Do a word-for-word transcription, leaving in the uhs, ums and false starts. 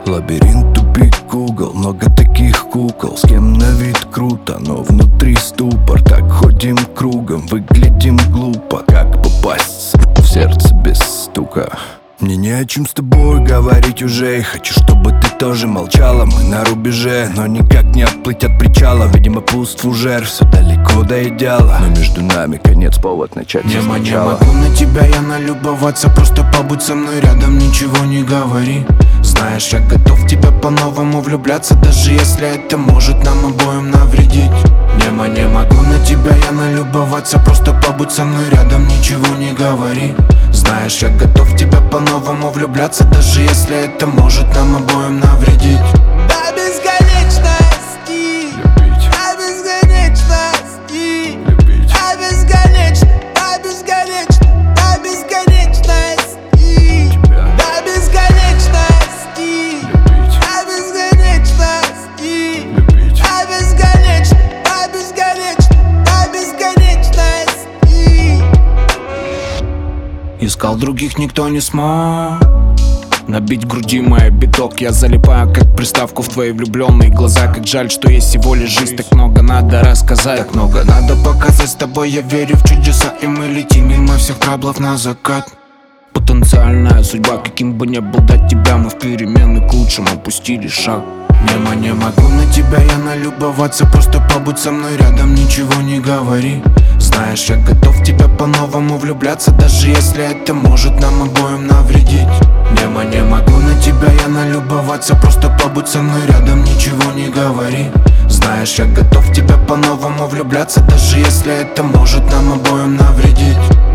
Лабиринт, тупик, угол, много таких кукол. С кем на вид круто, но внутри ступор. Так ходим кругом, выглядим глупо. Как попасть в сердце без стука? Мне не о чем с тобой говорить уже. И хочу, чтобы ты тоже молчала. Мы на рубеже, но никак не отплыть от причала. Видимо, пуст фужер, все далеко до идеала. Но между нами конец, повод начать не сначала. Не могу на тебя я налюбоваться. Просто побудь со мной рядом, ничего не говори. Знаешь, я готов в тебя по-новому влюбляться, даже если это может нам обоим навредить. Нема, не могу на тебя я налюбоваться. Просто побудь со мной рядом, ничего не говори. Знаешь, я готов в тебя по-новому влюбляться, даже если это может нам обоим навредить. До бесконечности Любить, до бесконечности любить, до бесконечности до бесконечности до бесконечности тебя до бесконечности любить, до бесконечности любить. до бесконечности до бесконечности до бесконечности. Искал других, никто не смог набить в груди моя биток. Я залипаю, как приставку в твои влюбленные глаза. Как жаль, что есть всего лишь жизнь. Так много надо рассказать, так много надо показать. С тобой я верю в чудеса, и мы летим мимо всех траблов на закат. Потенциальная судьба, каким бы ни был дать тебя, мы в перемены к лучшему опустили шаг. Нема, не могу на тебя я налюбоваться. Просто побудь со мной рядом, ничего не говори. Знаешь, я готов в тебя по-новому влюбляться, даже если это может нам обоим навредить. Нема, не могу на тебя я налюбоваться. Просто побудь со мной рядом, ничего не говори. Знаешь, я готов в тебя по-новому влюбляться, даже если это может нам обоим навредить.